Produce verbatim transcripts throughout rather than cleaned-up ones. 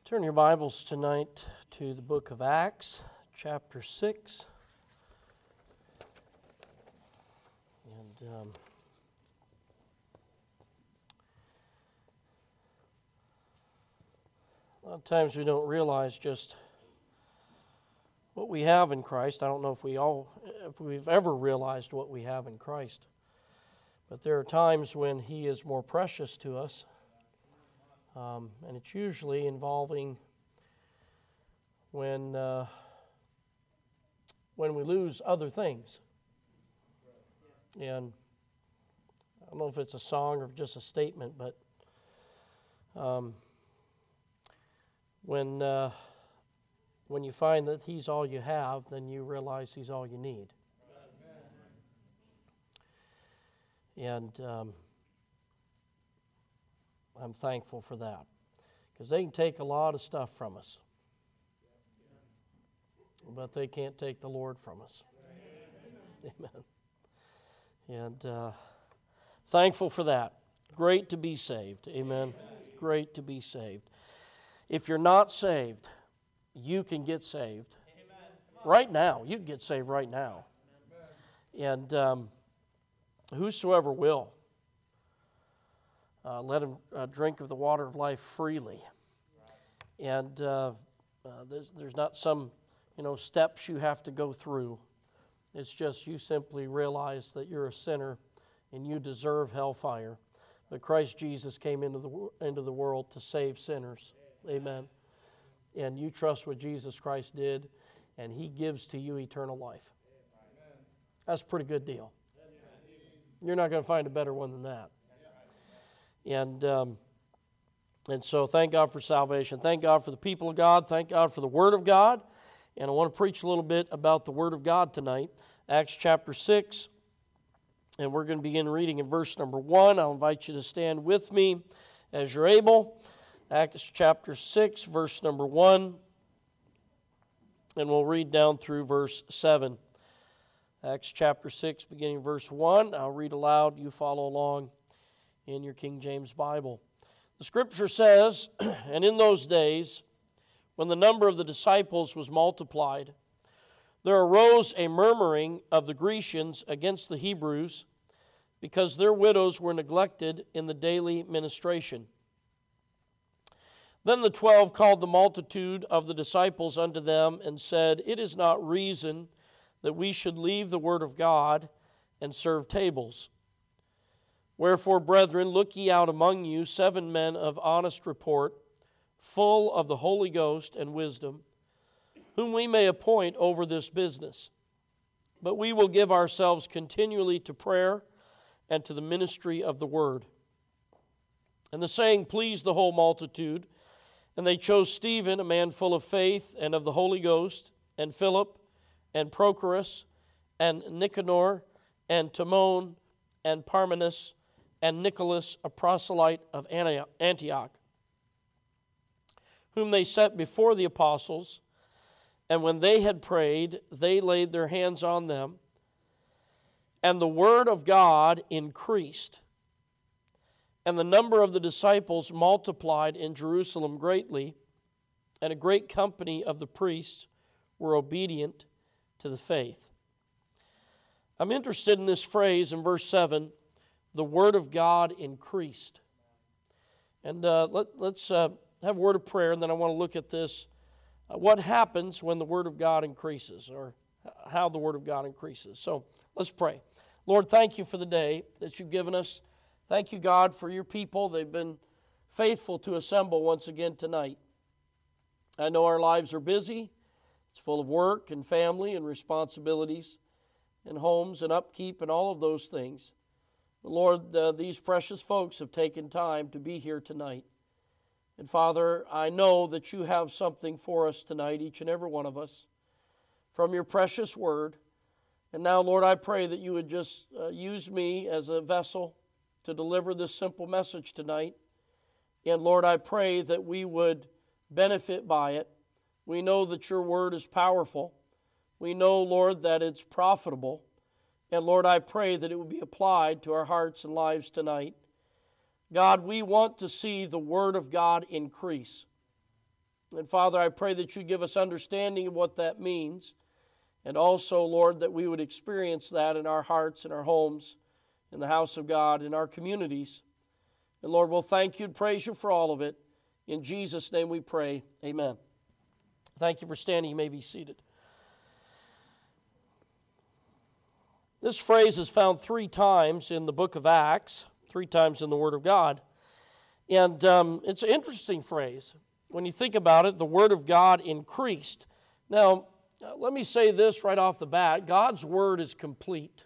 Turn your Bibles tonight to the book of Acts, chapter six. And um, a lot of times we don't realize just what we have in Christ. I don't know if we all, if we've ever realized what we have in Christ. But there are times when He is more precious to us. Um, and it's usually involving when uh, when we lose other things. And I don't know if it's a song or just a statement, but um, when uh, when you find that He's all you have, then you realize He's all you need. And um, I'm thankful for that, because they can take a lot of stuff from us, but they can't take the Lord from us. Amen. And uh, thankful for that. Great to be saved. Amen. Great to be saved. If you're not saved, you can get saved right now. You can get saved right now. And um, whosoever will. Uh, let him uh, drink of the water of life freely. And uh, uh, there's, there's not some, you know, steps you have to go through. It's just you simply realize that you're a sinner and you deserve hellfire. But Christ Jesus came into the into the world to save sinners. Amen. And you trust what Jesus Christ did, and He gives to you eternal life. That's a pretty good deal. You're not going to find a better one than that. And um, and so thank God for salvation. Thank God for the people of God. Thank God for the Word of God. And I want to preach a little bit about the Word of God tonight. Acts chapter six. And we're going to begin reading in verse number one. I'll invite you to stand with me as you're able. Acts chapter six, verse number one. And we'll read down through verse seven. Acts chapter six, beginning verse one. I'll read aloud. You follow along in your King James Bible. The Scripture says, "And in those days, when the number of the disciples was multiplied, there arose a murmuring of the Grecians against the Hebrews, because their widows were neglected in the daily ministration. Then the twelve called the multitude of the disciples unto them, and said, It is not reason that we should leave the word of God and serve tables. Wherefore, brethren, look ye out among you seven men of honest report, full of the Holy Ghost and wisdom, whom we may appoint over this business. But we will give ourselves continually to prayer and to the ministry of the word. And the saying pleased the whole multitude, and they chose Stephen, a man full of faith and of the Holy Ghost, and Philip, and Prochorus, and Nicanor, and Timon, and Parmenas, and Nicholas, a proselyte of Antioch, whom they set before the apostles. And when they had prayed, they laid their hands on them, and the word of God increased. And the number of the disciples multiplied in Jerusalem greatly, and a great company of the priests were obedient to the faith." I'm interested in this phrase in verse seven, the word of God increased. And uh, let, let's uh, have a word of prayer, and then I want to look at this. Uh, what happens when the word of God increases, or how the word of God increases. So let's pray. Lord, thank you for the day that you've given us. Thank you, God, for your people. They've been faithful to assemble once again tonight. I know our lives are busy. It's full of work and family and responsibilities and homes and upkeep and all of those things. But Lord, uh, these precious folks have taken time to be here tonight. And Father, I know that you have something for us tonight, each and every one of us, from your precious word. And now, Lord, I pray that you would just uh, use me as a vessel to deliver this simple message tonight. And Lord, I pray that we would benefit by it. We know that your word is powerful. We know, Lord, that it's profitable. And Lord, I pray that it would be applied to our hearts and lives tonight. God, we want to see the Word of God increase. And Father, I pray that you give us understanding of what that means. And also, Lord, that we would experience that in our hearts, in our homes, in the house of God, in our communities. And Lord, we'll thank you and praise you for all of it. In Jesus' name we pray. Amen. Thank you for standing. You may be seated. This phrase is found three times in the book of Acts, three times in the Word of God. And um, it's an interesting phrase. When you think about it, the Word of God increased. Now, uh, let me say this right off the bat. God's Word is complete.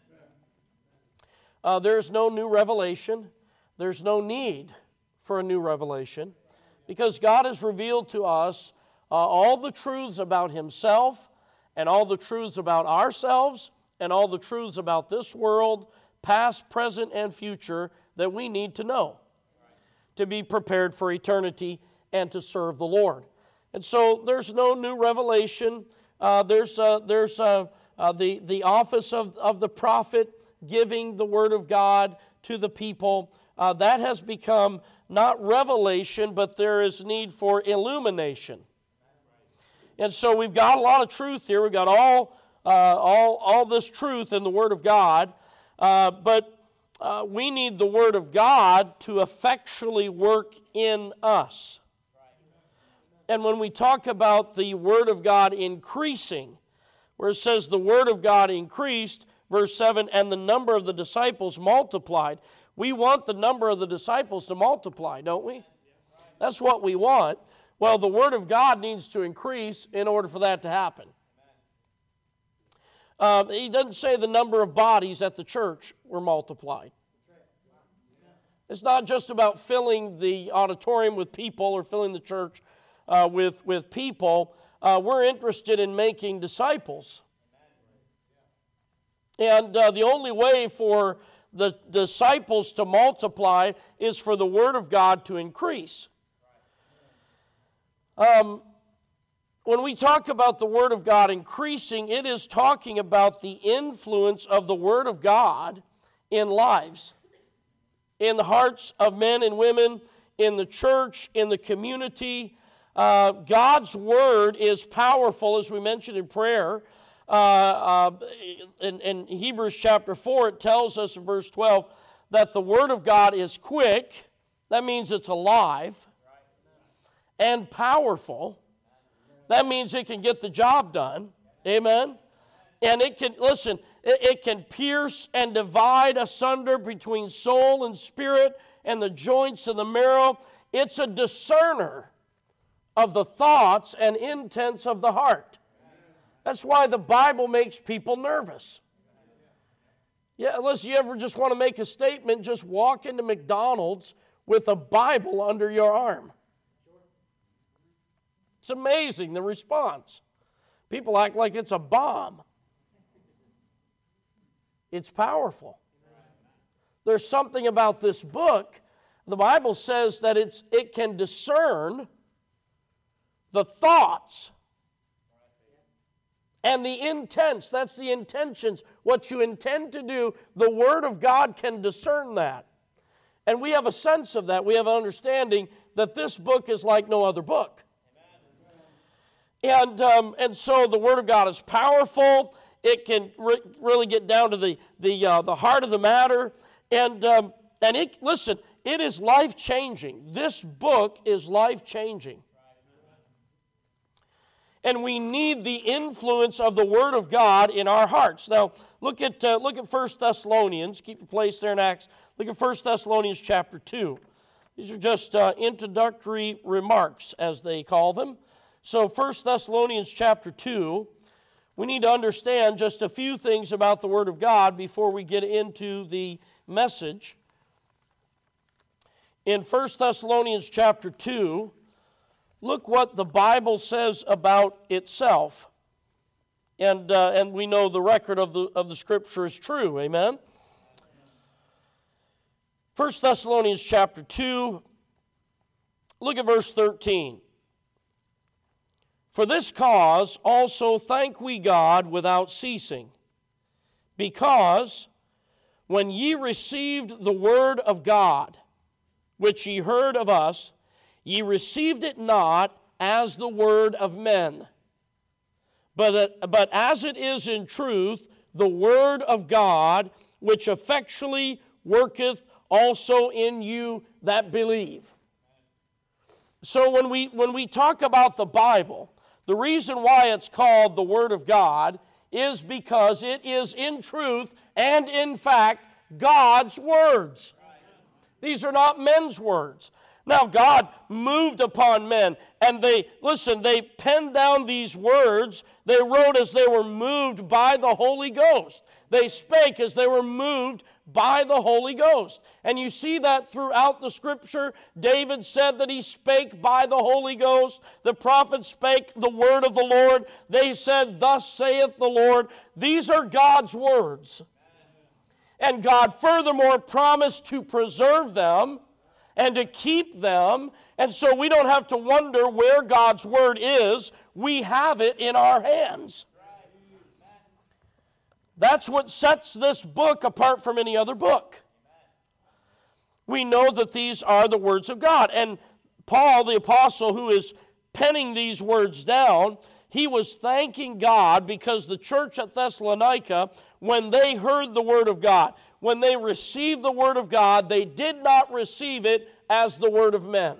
Uh, there's no new revelation. There's no need for a new revelation because God has revealed to us uh, all the truths about Himself and all the truths about ourselves and all the truths about this world, past, present, and future, that we need to know to be prepared for eternity and to serve the Lord. And so there's no new revelation. Uh, there's uh, there's uh, uh, the, the office of, of the prophet giving the Word of God to the people. Uh, that has become not revelation, but there is need for illumination. And so we've got a lot of truth here. We've got all uh, all, all this truth in the Word of God, uh, but uh, we need the Word of God to effectually work in us. And when we talk about the Word of God increasing, where it says the Word of God increased, verse seven, and the number of the disciples multiplied. We want the number of the disciples to multiply, don't we? That's what we want. Well, the Word of God needs to increase in order for that to happen. Um, he doesn't say the number of bodies at the church were multiplied. It's not just about filling the auditorium with people or filling the church uh, with, with people. Uh, we're interested in making disciples. And uh, the only way for the disciples to multiply is for the Word of God to increase. Um, when we talk about the Word of God increasing, it is talking about the influence of the Word of God in lives, in the hearts of men and women, in the church, in the community. Uh, God's Word is powerful, as we mentioned in prayer. Uh, uh, in, in Hebrews chapter four, it tells us in verse twelve that the Word of God is quick. That means it's alive and powerful. That means it can get the job done. Amen. And it can, listen, it, it can pierce and divide asunder between soul and spirit and the joints and the marrow. It's a discerner of the thoughts and intents of the heart. That's why the Bible makes people nervous. Yeah, unless you ever just want to make a statement, just walk into McDonald's with a Bible under your arm. It's amazing, the response. People act like it's a bomb. It's powerful. There's something about this book. The Bible says that it's it can discern the thoughts and the intents. That's the intentions. What you intend to do, the Word of God can discern that. And we have a sense of that. We have an understanding that this book is like no other book. And, um, and so the Word of God is powerful. It can re- really get down to the, the, uh, the heart of the matter. And, um, and it, listen, it is life-changing. This book is life-changing. And we need the influence of the Word of God in our hearts. Now, look at uh, look at First Thessalonians. Keep your place there in Acts. Look at First Thessalonians chapter two. These are just uh, introductory remarks, as they call them. So First Thessalonians chapter two, we need to understand just a few things about the Word of God before we get into the message. In First Thessalonians chapter two, look what the Bible says about itself. And uh, and we know the record of the of the Scripture is true. Amen? First Thessalonians chapter two, look at verse thirteen. For this cause also thank we God without ceasing, because when ye received the word of God, which ye heard of us, ye received it not as the word of men, but, uh, but as it is in truth, the word of God, which effectually worketh also in you that believe. So when we, when we talk about the Bible, the reason why it's called the Word of God is because it is in truth and in fact God's words. These are not men's words. Now God moved upon men, and they, listen, they penned down these words. They wrote as they were moved by the Holy Ghost. They spake as they were moved by the Holy Ghost. And you see that throughout the Scripture. David said that he spake by the Holy Ghost. The prophets spake the word of the Lord. They said, thus saith the Lord. These are God's words. And God furthermore promised to preserve them and to keep them. And so we don't have to wonder where God's word is. We have it in our hands. That's what sets this book apart from any other book. We know that these are the words of God. And Paul, the apostle, who is penning these words down, he was thanking God because the church at Thessalonica, when they heard the word of God, when they received the word of God, they did not receive it as the word of men.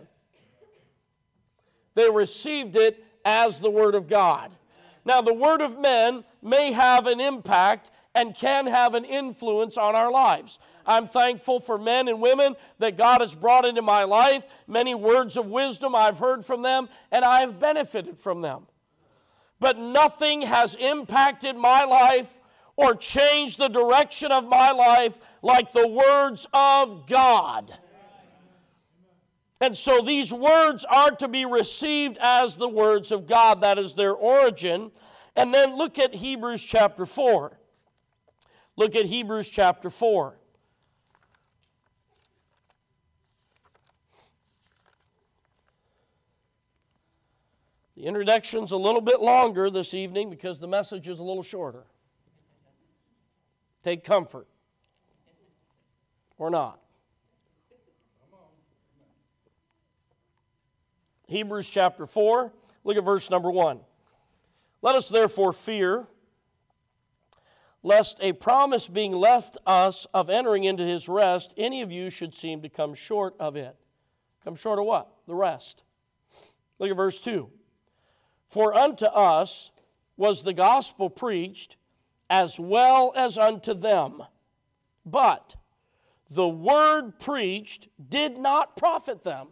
They received it as the word of God. Now, the word of men may have an impact and can have an influence on our lives. I'm thankful for men and women that God has brought into my life. Many words of wisdom I've heard from them, and I have benefited from them. But nothing has impacted my life or changed the direction of my life like the words of God. And so these words are to be received as the words of God. That is their origin. And then look at Hebrews chapter four. Look at Hebrews chapter four. The introduction's a little bit longer this evening because the message is a little shorter. Take comfort. Or not. Hebrews chapter four, look at verse number one. Let us therefore fear, lest a promise being left us of entering into his rest, any of you should seem to come short of it. Come short of what? The rest. Look at verse two. For unto us was the gospel preached, as well as unto them. But the word preached did not profit them.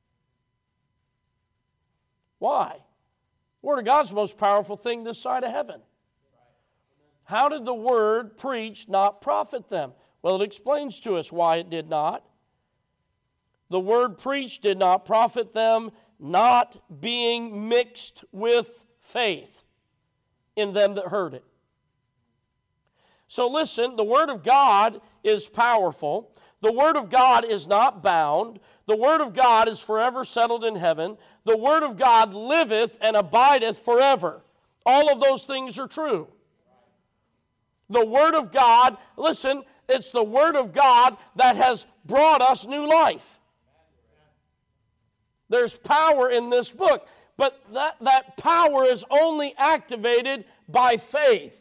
Why? The Word of God's the most powerful thing this side of heaven. How did the word preached not profit them? Well, it explains to us why it did not. The word preached did not profit them, not being mixed with faith in them that heard it. So listen, the Word of God is powerful. The Word of God is not bound. The Word of God is forever settled in heaven. The Word of God liveth and abideth forever. All of those things are true. The Word of God, listen, it's the Word of God that has brought us new life. There's power in this book, but that, that power is only activated by faith.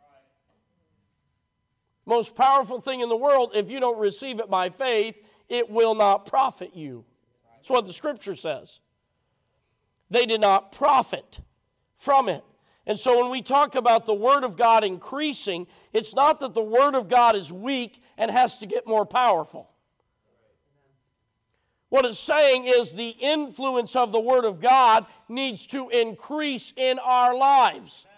Most powerful thing in the world, if you don't receive it by faith, it will not profit you. That's what the Scripture says. They did not profit from it. And so when we talk about the Word of God increasing, it's not that the Word of God is weak and has to get more powerful. What it's saying is the influence of the Word of God needs to increase in our lives.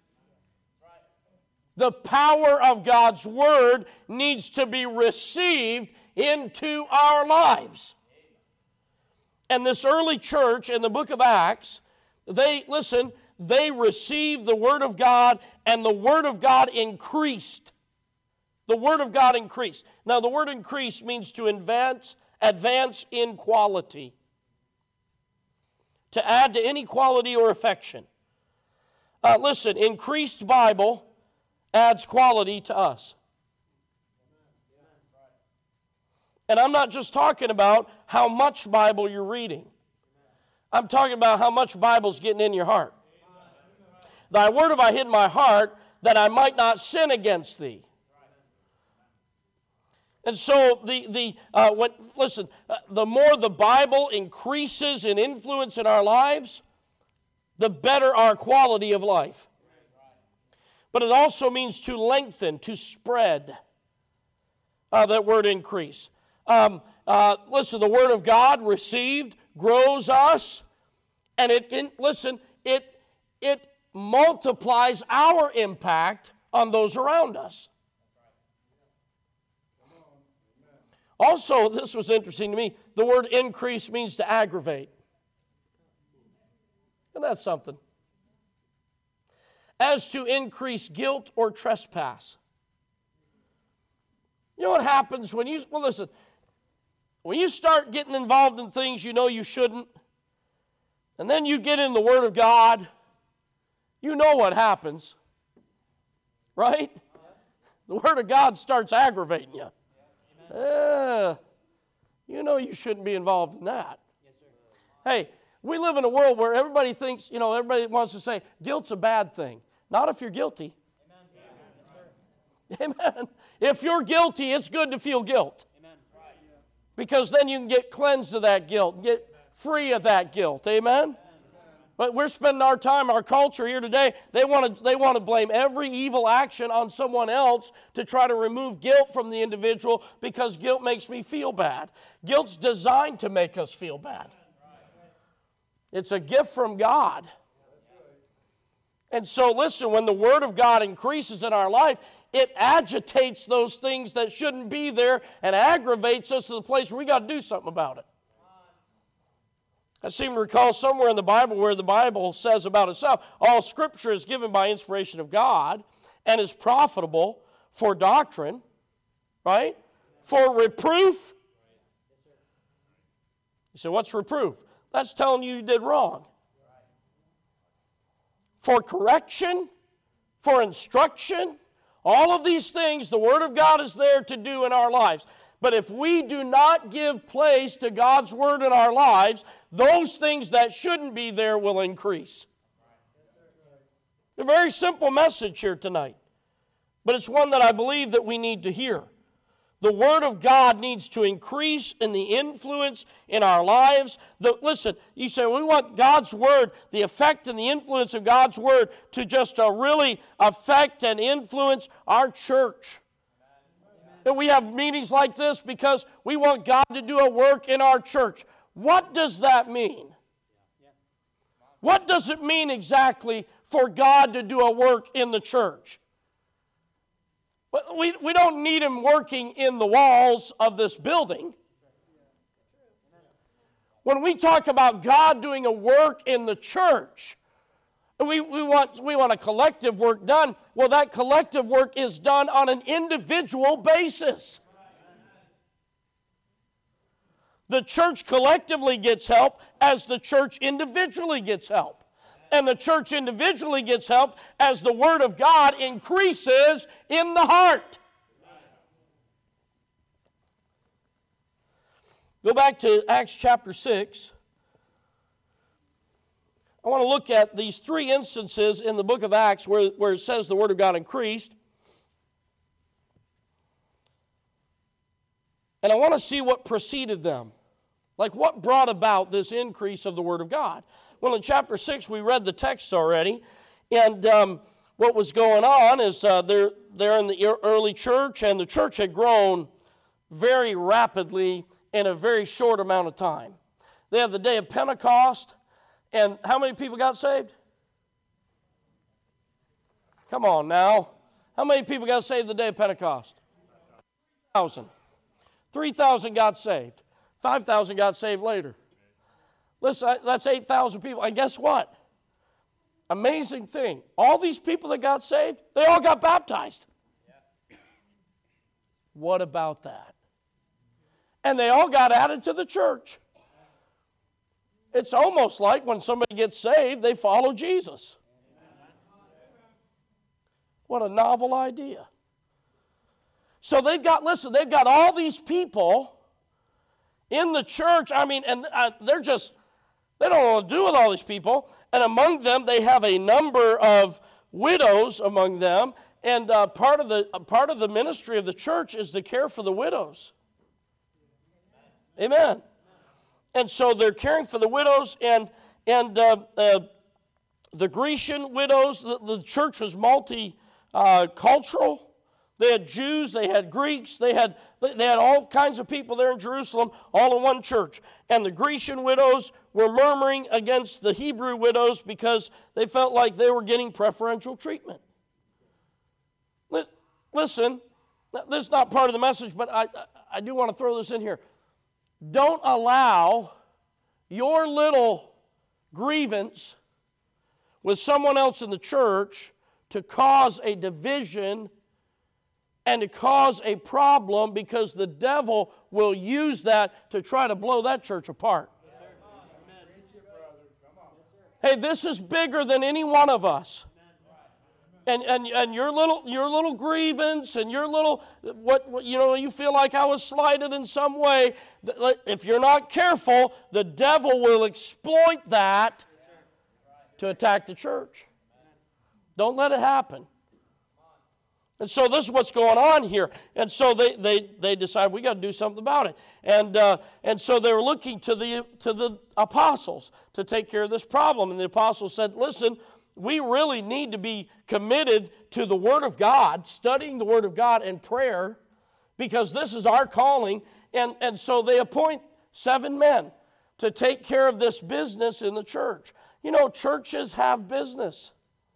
The power of God's Word needs to be received into our lives. And this early church in the book of Acts, they, listen, they received the Word of God, and the Word of God increased. The Word of God increased. Now, the word increase means to advance, advance in quality. To add to any quality or affection. Uh, listen, increased Bible adds quality to us. And I'm not just talking about how much Bible you're reading. I'm talking about how much Bible's getting in your heart. Thy word have I hid in my heart, that I might not sin against thee. And so, the the uh, when, listen, uh, the more the Bible increases in influence in our lives, the better our quality of life. But it also means to lengthen, to spread. Uh, that word increase. Um, uh, listen, the Word of God received grows us, and it, it listen, it it multiplies our impact on those around us. Also, this was interesting to me. The word increase means to aggravate. And that's something. As to increase guilt or trespass. You know what happens when you, well listen, when you start getting involved in things you know you shouldn't, and then you get in the Word of God, you know what happens, right? The Word of God starts aggravating you. Uh, you know you shouldn't be involved in that. Hey, we live in a world where everybody thinks, you know, everybody wants to say, guilt's a bad thing. Not if you're guilty. Amen. Amen. If you're guilty, it's good to feel guilt. Amen. Because then you can get cleansed of that guilt, get free of that guilt. Amen? But we're spending our time, our culture here today, they want to they want to blame every evil action on someone else to try to remove guilt from the individual because guilt makes me feel bad. Guilt's designed to make us feel bad. It's a gift from God. And so listen, when the Word of God increases in our life, it agitates those things that shouldn't be there and aggravates us to the place where we got to do something about it. I seem to recall somewhere in the Bible where the Bible says about itself, all Scripture is given by inspiration of God and is profitable for doctrine, right? For reproof. You say, what's reproof? That's telling you you did wrong. For correction, for instruction, all of these things the Word of God is there to do in our lives. But if we do not give place to God's Word in our lives, those things that shouldn't be there will increase. A very simple message here tonight, but it's one that I believe that we need to hear. The Word of God needs to increase in the influence in our lives. The, listen, you say, we want God's Word, the effect and the influence of God's Word to just uh, really affect and influence our church. And we have meetings like this because we want God to do a work in our church. What does that mean? What does it mean exactly for God to do a work in the church? We, we don't need Him working in the walls of this building. When we talk about God doing a work in the church, we, we, want, we want a collective work done. Well, that collective work is done on an individual basis. The church collectively gets help as the church individually gets help. And the church individually gets help as the Word of God increases in the heart. Go back to Acts chapter six. I want to look at these three instances in the book of Acts where, where it says the Word of God increased. And I want to see what preceded them. Like what brought about this increase of the Word of God. Well, in chapter six, we read the text already. And um, what was going on is uh, they're, they're in the early church, and the church had grown very rapidly in a very short amount of time. They have the day of Pentecost. And how many people got saved? Come on now. How many people got saved the day of Pentecost? three thousand. three thousand got saved. five thousand got saved later. Listen, that's eight thousand people. And guess what? Amazing thing. All these people that got saved, they all got baptized. What about that? And they all got added to the church. It's almost like when somebody gets saved, they follow Jesus. What a novel idea. So they've got, listen, they've got all these people in the church. I mean, and uh, they're just, They don't know what to do with all these people. And among them, they have a number of widows among them. And uh, part of the uh, part of the ministry of the church is to care for the widows. Amen. And so they're caring for the widows, and and uh, uh, the Grecian widows. The, the church was multicultural. Uh, they had Jews, they had Greeks, they had they had all kinds of people there in Jerusalem, all in one church. And the Grecian widows were murmuring against the Hebrew widows because they felt like they were getting preferential treatment. Listen, this is not part of the message, but I, I do want to throw this in here. Don't allow your little grievance with someone else in the church to cause a division and to cause a problem, because the devil will use that to try to blow that church apart. Hey, this is bigger than any one of us. And, and and your little your little grievance and your little what, what you know you feel like I was slighted in some way. If you're not careful, the devil will exploit that to attack the church. Don't let it happen. And so this is what's going on here. And so they they they decide we got to do something about it. And uh, and so they were looking to the to the apostles to take care of this problem. And the apostles said, "Listen, we really need to be committed to the Word of God, studying the Word of God and prayer, because this is our calling." And, and so they appoint seven men to take care of this business in the church. You know, churches have business.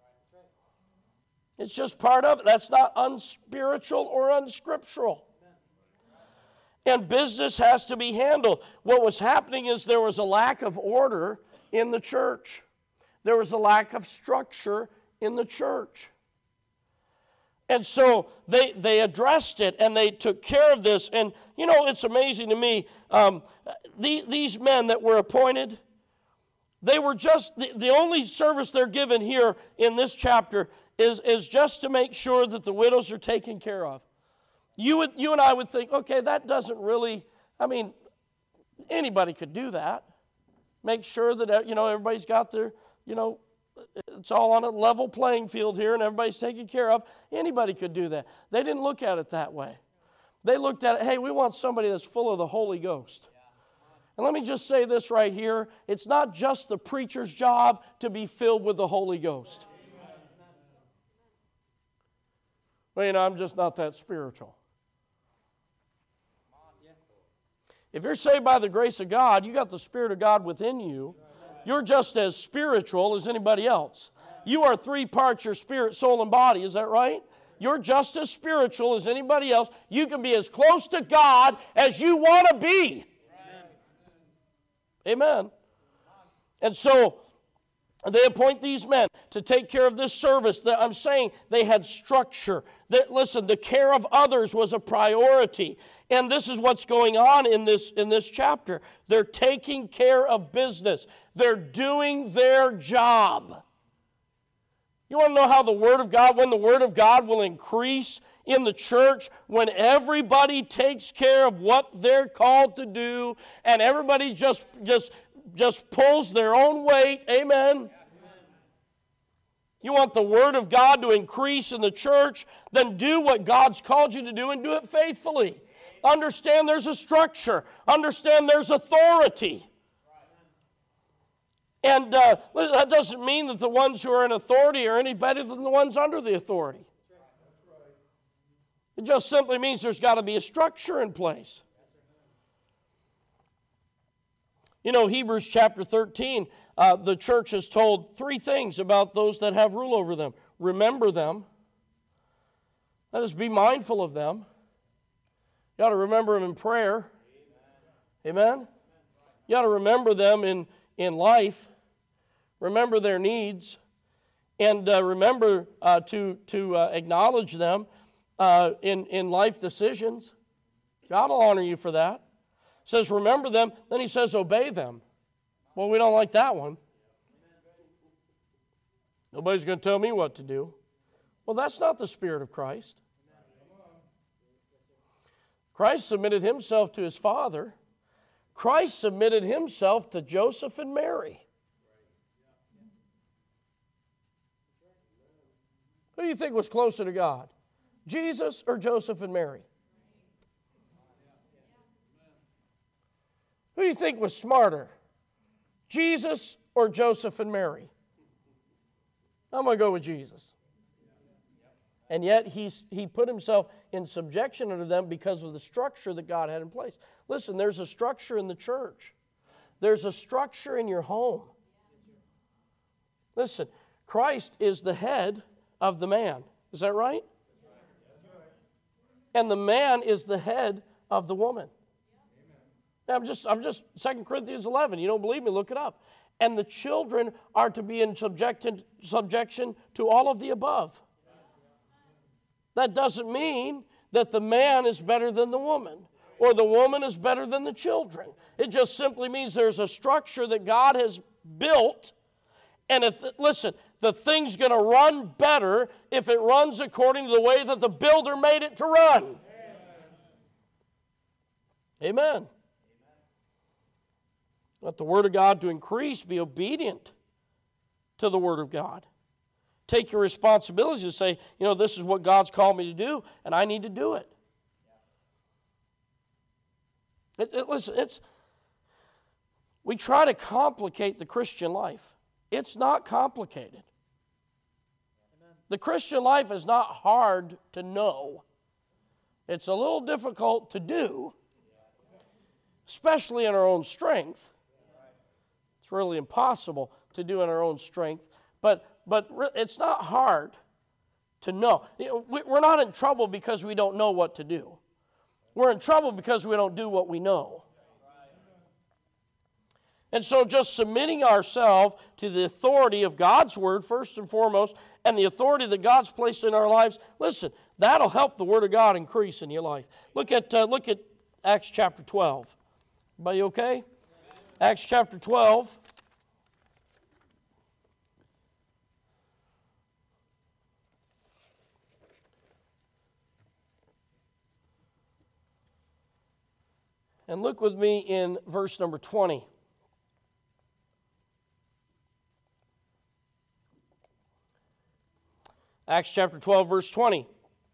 It's just part of it. That's not unspiritual or unscriptural. And business has to be handled. What was happening is there was a lack of order in the church. There was a lack of structure in the church. And so they they addressed it, and they took care of this. And, you know, it's amazing to me, um, the, these men that were appointed, they were just, the, the only service they're given here in this chapter is, is just to make sure that the widows are taken care of. You would, you and I would think, okay, that doesn't really, I mean, anybody could do that. Make sure that, you know, everybody's got their, you know, it's all on a level playing field here and everybody's taken care of. Anybody could do that. They didn't look at it that way. They looked at it, hey, we want somebody that's full of the Holy Ghost. And let me just say this right here. It's not just the preacher's job to be filled with the Holy Ghost. Well, you know, I'm just not that spiritual. If you're saved by the grace of God, you got the Spirit of God within you. You're just as spiritual as anybody else. You are three parts, your spirit, soul, and body. Is that right? You're just as spiritual as anybody else. You can be as close to God as you want to be. Amen. Amen. And so they appoint these men to take care of this service. I'm saying they had structure. That, listen, the care of others was a priority. And this is what's going on in this, in this chapter. They're taking care of business. They're doing their job. You want to know how the Word of God, when the Word of God will increase in the church? When everybody takes care of what they're called to do, and everybody just, just, just pulls their own weight. Amen. You want the Word of God to increase in the church? Then do what God's called you to do and do it faithfully. Understand there's a structure. Understand there's authority. And uh, that doesn't mean that the ones who are in authority are any better than the ones under the authority. It just simply means there's got to be a structure in place. You know, Hebrews chapter thirteen, uh, the church has told three things about those that have rule over them. Remember them. Let us be mindful of them. You ought to remember them in prayer. Amen? You ought to remember them in, in life. Remember their needs. And uh, remember uh, to, to uh, acknowledge them uh, in, in life decisions. God will honor you for that. It says remember them. Then he says obey them. Well, we don't like that one. Nobody's going to tell me what to do. Well, that's not the Spirit of Christ. Christ submitted himself to his Father. Christ submitted himself to Joseph and Mary. Who do you think was closer to God? Jesus or Joseph and Mary? Who do you think was smarter? Jesus or Joseph and Mary? I'm going to go with Jesus. And yet he's, he put himself in subjection unto them because of the structure that God had in place. Listen, there's a structure in the church. There's a structure in your home. Listen, Christ is the head of the man. Is that right? And the man is the head of the woman. I'm just, I'm just, Second Corinthians eleven. You don't believe me? Look it up. And the children are to be in subjection, subjection to all of the above. That doesn't mean that the man is better than the woman or the woman is better than the children. It just simply means there's a structure that God has built. And if, listen, the thing's going to run better if it runs according to the way that the builder made it to run. Amen. Amen. Let the Word of God to increase, be obedient to the Word of God. Take your responsibilities and say, you know, this is what God's called me to do, and I need to do it. It, it listen, it's, we try to complicate the Christian life. It's not complicated. Amen. The Christian life is not hard to know. It's a little difficult to do, especially in our own strength. It's really impossible to do in our own strength. But but it's not hard to know. We're not in trouble because we don't know what to do. We're in trouble because we don't do what we know. And so just submitting ourselves to the authority of God's Word, first and foremost, and the authority that God's placed in our lives, listen, that'll help the Word of God increase in your life. Look at, uh, look at Acts chapter twelve. Everybody okay? Acts chapter twelve. And look with me in verse number twenty. Acts chapter twelve, verse twenty.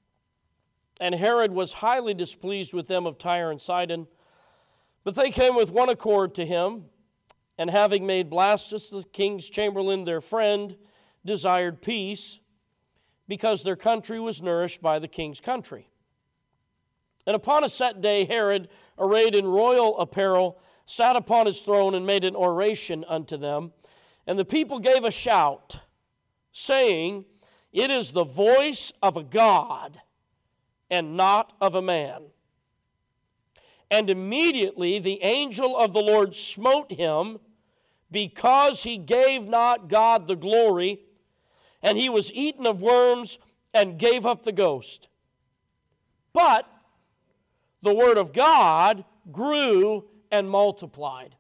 And Herod was highly displeased with them of Tyre and Sidon, but they came with one accord to him, and having made Blastus the king's chamberlain their friend, desired peace, because their country was nourished by the king's country. And upon a set day, Herod, arrayed in royal apparel, sat upon his throne and made an oration unto them. And the people gave a shout, saying, It is the voice of a God, and not of a man. And immediately the angel of the Lord smote him, because he gave not God the glory, and he was eaten of worms, and gave up the ghost. But the word of God grew and multiplied.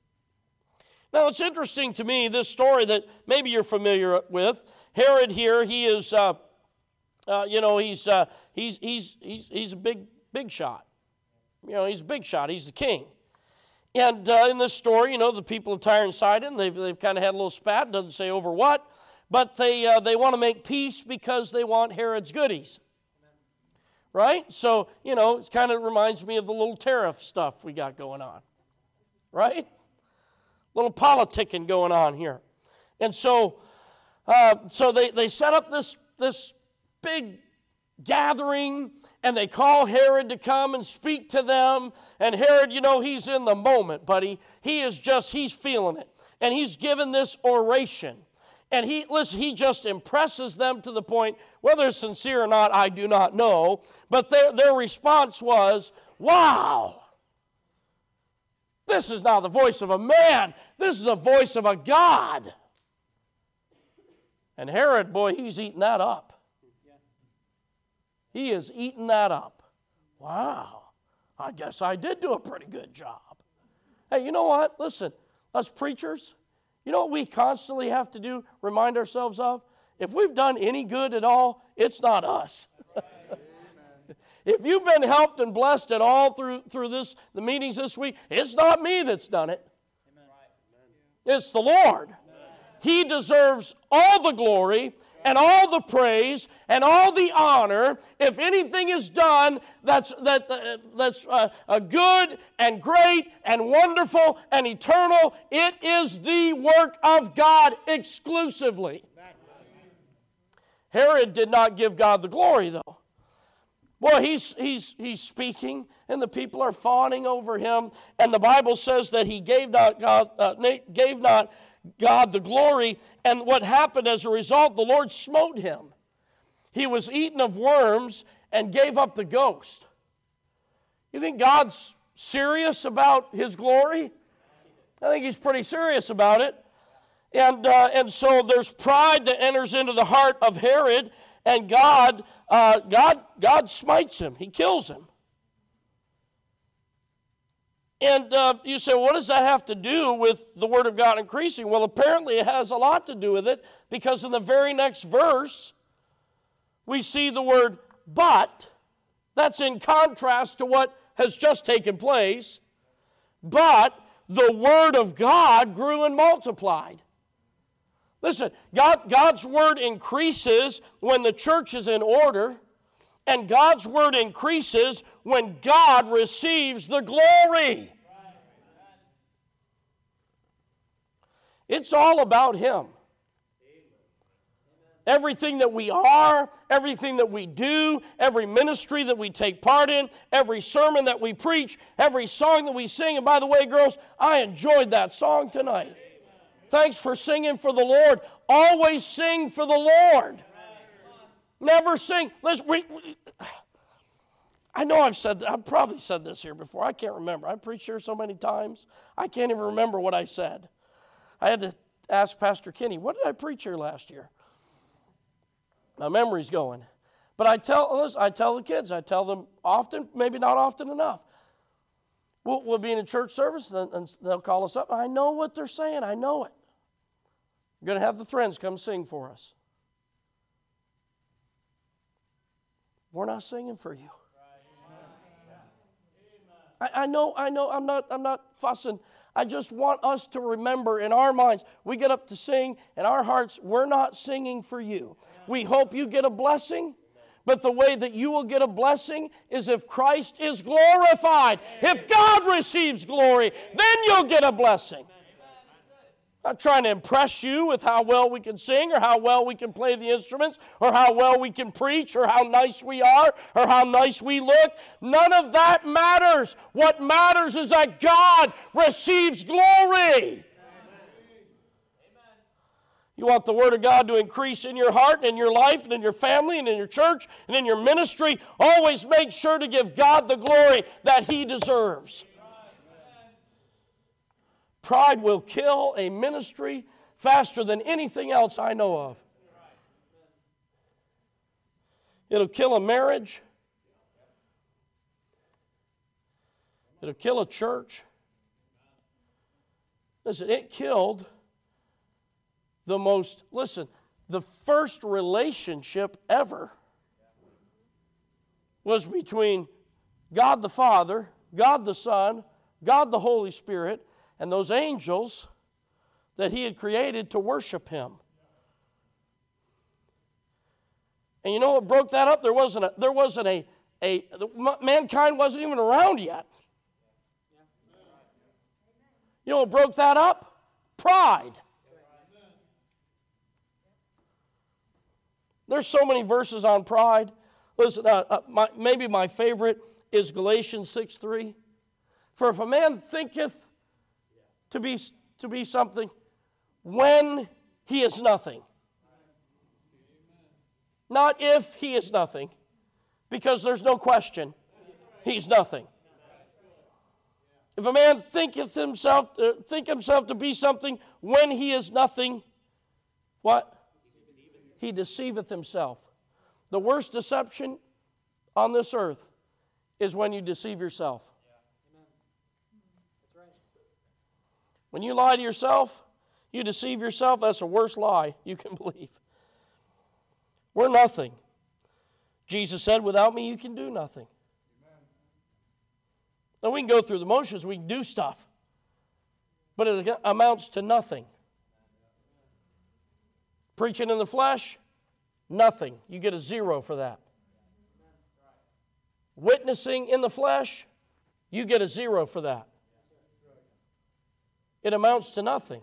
Now, it's interesting to me, this story that maybe you're familiar with. Herod here, he is, uh, uh, you know, he's, uh, he's, he's, he's, he's a big, big shot. You know, he's a big shot. He's the king. And uh, in this story, you know, the people of Tyre and Sidon, they've, they've kind of had a little spat. It doesn't say over what. But they, uh, they want to make peace because they want Herod's goodies. Right? So, you know, it kind of reminds me of the little tariff stuff we got going on. Right? Little politicking going on here. And so, uh, so they, they set up this, this big gathering, and they call Herod to come and speak to them. And Herod, you know, he's in the moment, buddy. He is just, he's feeling it. And he's given this oration. And he, listen, he just impresses them to the point, whether it's sincere or not, I do not know. But their, their response was, wow, this is not the voice of a man. This is the voice of a God. And Herod, boy, he's eating that up. He is eating that up. Wow, I guess I did do a pretty good job. Hey, you know what? Listen, us preachers, you know what we constantly have to do, remind ourselves of? If we've done any good at all, it's not us. if you've been helped and blessed at all through, through this, the meetings this week, it's not me that's done it. Amen. It's the Lord. Amen. He deserves all the glory and all the praise and all the honor. If anything is done that's, that, uh, that's uh, uh, good and great and wonderful and eternal, it is the work of God exclusively. Herod did not give God the glory, though. Well, he's, he's, he's speaking, and the people are fawning over him, and the Bible says that he gave not God, uh, gave not God the glory, and what happened as a result, the Lord smote him. He was eaten of worms and gave up the ghost. You think God's serious about his glory? I think he's pretty serious about it. And, uh, and so there's pride that enters into the heart of Herod, and God, uh, God, God smites him. He kills him. And uh, you say, what does that have to do with the Word of God increasing? Well, apparently it has a lot to do with it, because in the very next verse, we see the word but. That's in contrast to what has just taken place. But the Word of God grew and multiplied. Listen, God, God's Word increases when the church is in order, and God's Word increases when God receives the glory. It's all about Him. Everything that we are, everything that we do, every ministry that we take part in, every sermon that we preach, every song that we sing. And by the way, girls, I enjoyed that song tonight. Thanks for singing for the Lord. Always sing for the Lord. Never sing. Listen, we, we, I know I've said, I've probably said this here before. I can't remember. I preached here so many times. I can't even remember what I said. I had to ask Pastor Kenny, what did I preach here last year? My memory's going. But I tell, listen, I tell the kids, I tell them often, maybe not often enough. We'll, we'll be in a church service, and, and they'll call us up. I know what they're saying. I know it. We're going to have the Friends come sing for us. We're not singing for you. I, I know, I know, I'm not, I'm not fussing. I just want us to remember in our minds, we get up to sing, in our hearts, we're not singing for you. We hope you get a blessing, but the way that you will get a blessing is if Christ is glorified. If God receives glory, then you'll get a blessing. I'm not trying to impress you with how well we can sing or how well we can play the instruments or how well we can preach or how nice we are or how nice we look. None of that matters. What matters is that God receives glory. You want the Word of God to increase in your heart and in your life and in your family and in your church and in your ministry. Always make sure to give God the glory that He deserves. Pride will kill a ministry faster than anything else I know of. It'll kill a marriage. It'll kill a church. Listen, it killed the most, listen, the first relationship ever was between God the Father, God the Son, God the Holy Spirit, and those angels that He had created to worship Him. And you know what broke that up? There wasn't a, there wasn't a, a mankind wasn't even around yet. You know what broke that up? Pride. There's so many verses on pride. Listen, uh, uh, my, maybe my favorite is Galatians six three. For if a man thinketh to be, to be something when he is nothing. Not if he is nothing, because there's no question he's nothing. If a man thinketh himself, uh, think himself to be something when he is nothing, what? He deceiveth himself. The worst deception on this earth is when you deceive yourself. When you lie to yourself, you deceive yourself, that's the worst lie you can believe. We're nothing. Jesus said, without me you can do nothing. Now, we can go through the motions, we can do stuff, but it amounts to nothing. Preaching in the flesh, nothing. You get a zero for that. Witnessing in the flesh, you get a zero for that. It amounts to nothing.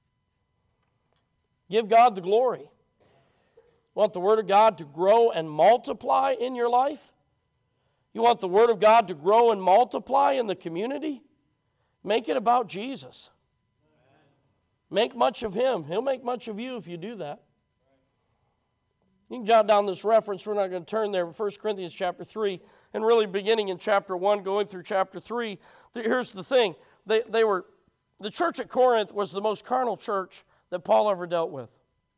Give God the glory. Want the Word of God to grow and multiply in your life? You want the Word of God to grow and multiply in the community? Make it about Jesus. Make much of Him. He'll make much of you if you do that. You can jot down this reference. We're not going to turn there. But First Corinthians chapter three, and really beginning in chapter one, going through chapter three. Here's the thing. They, they were, the church at Corinth was the most carnal church that Paul ever dealt with.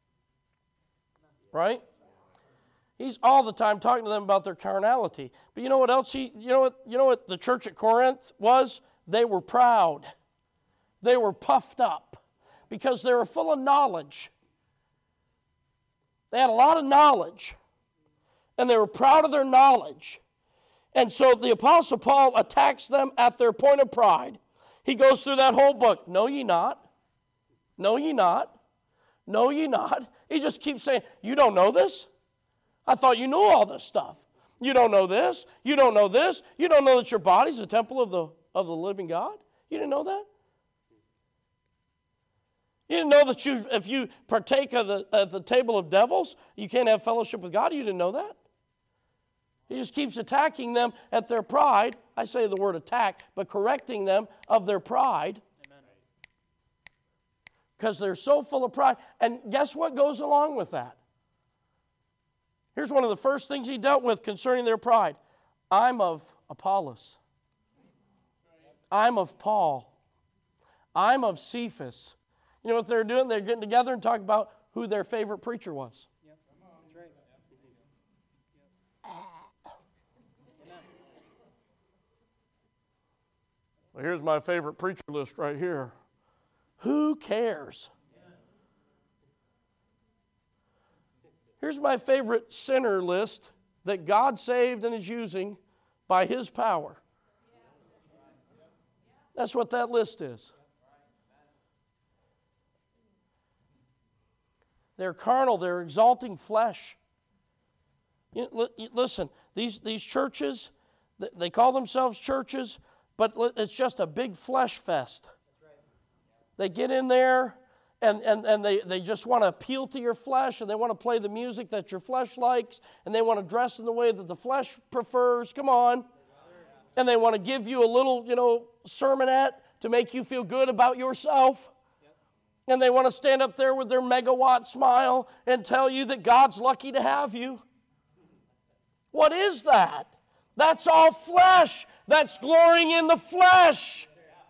Right? He's all the time talking to them about their carnality. But you know what else he, you know what, you know what the church at Corinth was? They were proud. They were puffed up because they were full of knowledge. They had a lot of knowledge, and they were proud of their knowledge. And so the Apostle Paul attacks them at their point of pride. He goes through that whole book. No, ye not. No, ye not. No, ye not. He just keeps saying, you don't know this? I thought you knew all this stuff. You don't know this. You don't know this. You don't know that your body's a temple of the, of the living God? You didn't know that? You didn't know that you, if you partake of the, of the table of devils, you can't have fellowship with God? You didn't know that? He just keeps attacking them at their pride. I say the word attack, but correcting them of their pride. Because they're so full of pride. And guess what goes along with that? Here's one of the first things he dealt with concerning their pride. I'm of Apollos. I'm of Paul. I'm of Cephas. You know what they're doing? They're getting together and talking about who their favorite preacher was. Yep. That's right. Yep. Well, here's my favorite preacher list right here. Who cares? Here's my favorite sinner list that God saved and is using by His power. That's what that list is. They're carnal. They're exalting flesh. You know, listen, these, these churches, they call themselves churches, but it's just a big flesh fest. They get in there, and, and, and they, they just want to appeal to your flesh, and they want to play the music that your flesh likes, and they want to dress in the way that the flesh prefers. Come on. And they want to give you a little, you know, sermonette to make you feel good about yourself. And they want to stand up there with their megawatt smile and tell you that God's lucky to have you. What is that? That's all flesh. That's glorying in the flesh.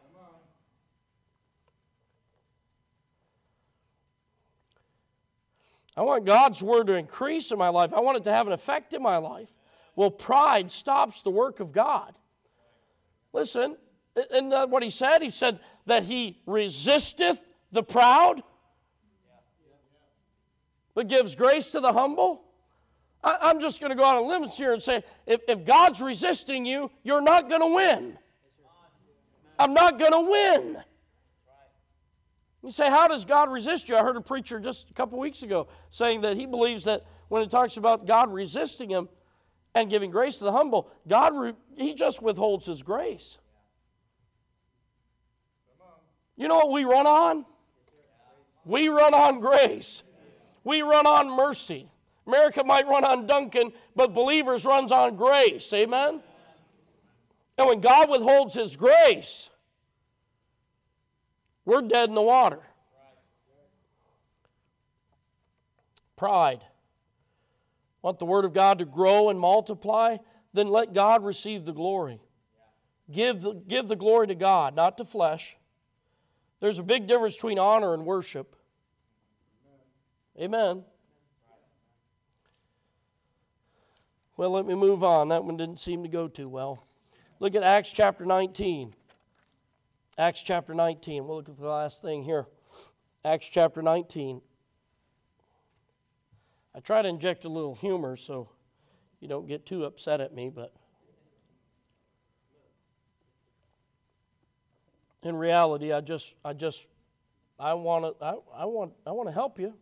I want God's word to increase in my life. I want it to have an effect in my life. Well, pride stops the work of God. Listen, isn't that what he said? He said that he resisteth the proud, but gives grace to the humble. I, I'm just going to go out on limits here and say, if, if God's resisting you, you're not going to win. I'm not going to win. You say, how does God resist you? I heard a preacher just a couple weeks ago saying that he believes that when it talks about God resisting him and giving grace to the humble, God, re- he just withholds his grace. You know what we run on? We run on grace. We run on mercy. America might run on Duncan, but believers runs on grace. Amen? And when God withholds his grace, we're dead in the water. Pride. Want the word of God to grow and multiply? Then let God receive the glory. Give the, give the glory to God, not to flesh. There's a big difference between honor and worship. Amen. Well, let me move on. That one didn't seem to go too well. Look at Acts chapter nineteen. Acts chapter nineteen. We'll look at the last thing here. Acts chapter nineteen. I try to inject a little humor so you don't get too upset at me, but in reality, I just, I just, I want to, I, I want, I want to help you.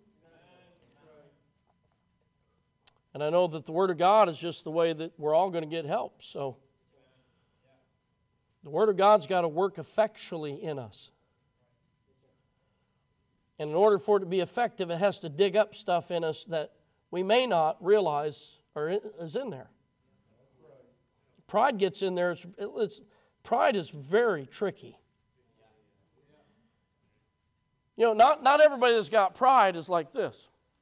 And I know that the Word of God is just the way that we're all going to get help. So the Word of God's got to work effectually in us. And in order for it to be effective, it has to dig up stuff in us that we may not realize or is in there. Pride gets in there. It's, it's, pride is very tricky. You know, not, not everybody that's got pride is like this.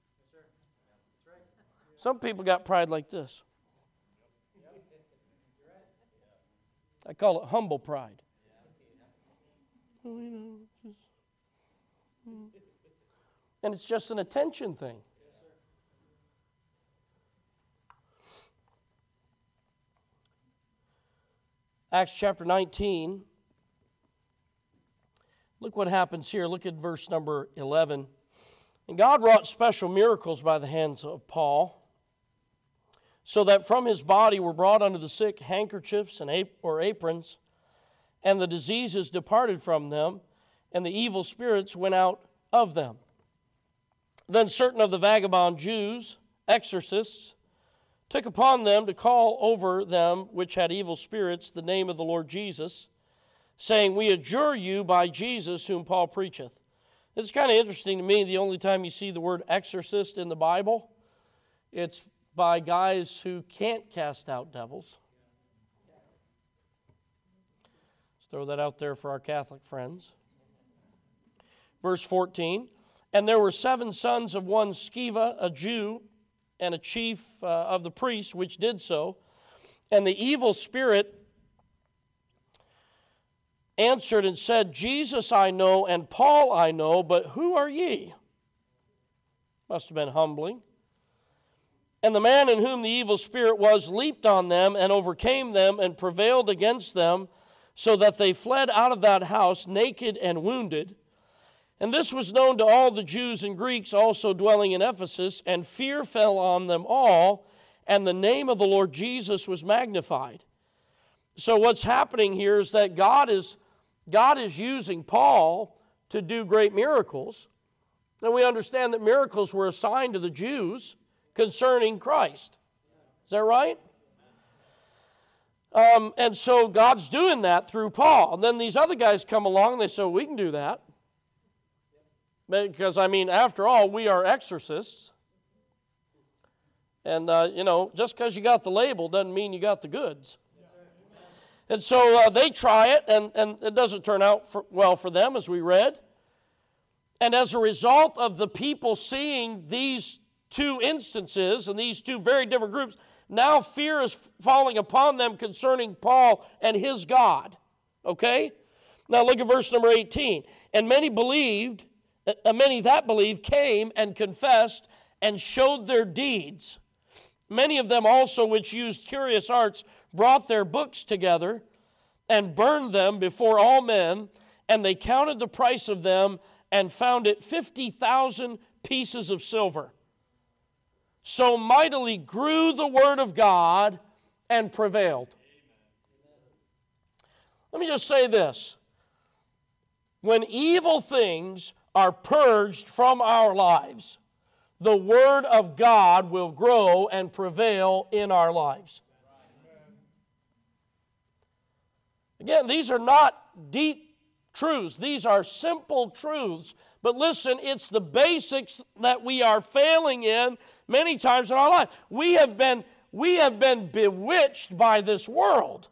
Some people got pride like this. I call it humble pride. And it's just an attention thing. Acts chapter nineteen. Look what happens here. Look at verse number eleven. And God wrought special miracles by the hands of Paul, so that from his body were brought unto the sick handkerchiefs and ap- or aprons, and the diseases departed from them, and the evil spirits went out of them. Then certain of the vagabond Jews, exorcists, took upon them to call over them which had evil spirits the name of the Lord Jesus, saying, We adjure you by Jesus whom Paul preacheth. It's kind of interesting to me, the only time you see the word exorcist in the Bible, it's by guys who can't cast out devils. Let's throw that out there for our Catholic friends. Verse fourteen, And there were seven sons of one Sceva, a Jew, and a chief uh, of the priests, which did so. And the evil spirit answered and said, Jesus I know, and Paul I know, but who are ye? Must have been humbling. And the man in whom the evil spirit was leaped on them and overcame them and prevailed against them, so that they fled out of that house naked and wounded. And this was known to all the Jews and Greeks also dwelling in Ephesus, and fear fell on them all, and the name of the Lord Jesus was magnified. So what's happening here is that God is, God is using Paul to do great miracles. And we understand that miracles were assigned to the Jews concerning Christ. Is that right? Um, and so God's doing that through Paul. And then these other guys come along and they say, well, we can do that. Because, I mean, after all, we are exorcists. And, uh, you know, just because you got the label doesn't mean you got the goods. And so uh, they try it, and, and it doesn't turn out for, well for them, as we read. And as a result of the people seeing these two instances and these two very different groups, now fear is falling upon them concerning Paul and his God. Okay? Now look at verse number eighteen. And many believed, uh, many that believed came and confessed and showed their deeds. Many of them also which used curious arts brought their books together and burned them before all men, and they counted the price of them and found it fifty thousand pieces of silver. So mightily grew the word of God and prevailed. Let me just say this. When evil things are purged from our lives, the word of God will grow and prevail in our lives. Again, these are not deep truths. These are simple truths. But listen, it's the basics that we are failing in many times in our life. We have been, we have been bewitched by this world.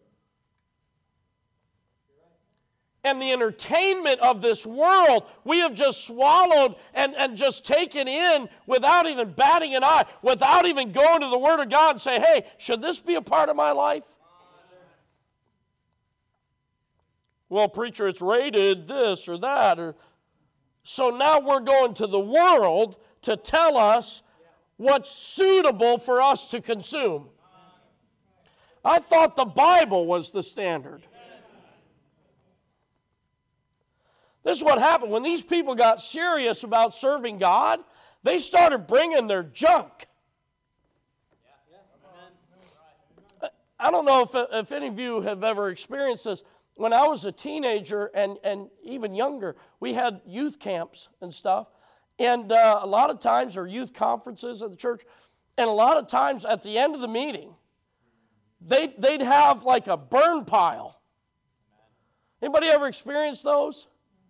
And the entertainment of this world, we have just swallowed and, and just taken in without even batting an eye, without even going to the Word of God and say, hey, should this be a part of my life? Well, preacher, it's rated this or that. Or So now we're going to the world to tell us what's suitable for us to consume. I thought the Bible was the standard. This is what happened. When these people got serious about serving God, they started bringing their junk. I don't know if, if any of you have ever experienced this. when I was a teenager and, and even younger, we had youth camps and stuff. And uh, a lot of times, or youth conferences at the church, and a lot of times at the end of the meeting, they'd, they'd have like a burn pile. Anybody ever experienced those?